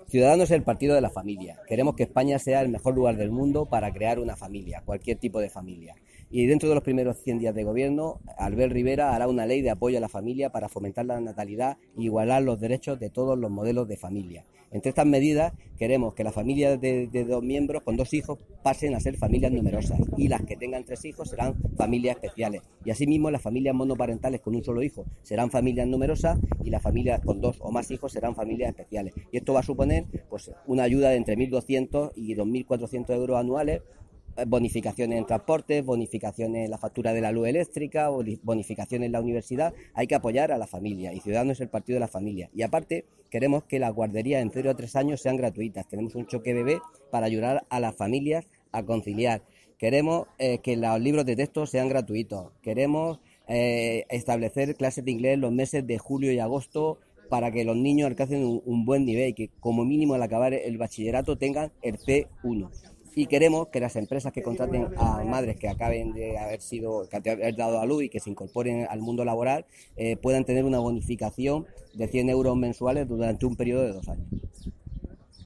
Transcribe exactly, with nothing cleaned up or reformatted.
Ciudadanos es el partido de la familia. Queremos que España sea el mejor lugar del mundo para crear una familia, cualquier tipo de familia. Y dentro de los primeros cien días de gobierno, Albert Rivera hará una ley de apoyo a la familia para fomentar la natalidad e igualar los derechos de todos los modelos de familia. Entre estas medidas, queremos que las familias de, de dos miembros con dos hijos pasen a ser familias numerosas y las que tengan tres hijos serán familias especiales. Y asimismo, las familias monoparentales con un solo hijo serán familias numerosas y las familias con dos o más hijos serán familias especiales. Y esto va a suponer pues una ayuda de entre mil doscientos y dos mil cuatrocientos euros anuales, bonificaciones en transportes, bonificaciones en la factura de la luz eléctrica, bonificaciones en la universidad. Hay que apoyar a la familia y Ciudadanos es el partido de la familia. Y aparte, queremos que las guarderías en cero a tres años sean gratuitas. Tenemos un choque bebé para ayudar a las familias a conciliar. Queremos eh, que los libros de texto sean gratuitos. Queremos eh, establecer clases de inglés los meses de julio y agosto para que los niños alcancen un, un buen nivel y que como mínimo al acabar el bachillerato tengan el C uno. Y queremos que las empresas que contraten a madres que acaben de haber sido, que haber dado a luz y que se incorporen al mundo laboral eh, puedan tener una bonificación de cien euros mensuales durante un periodo de dos años.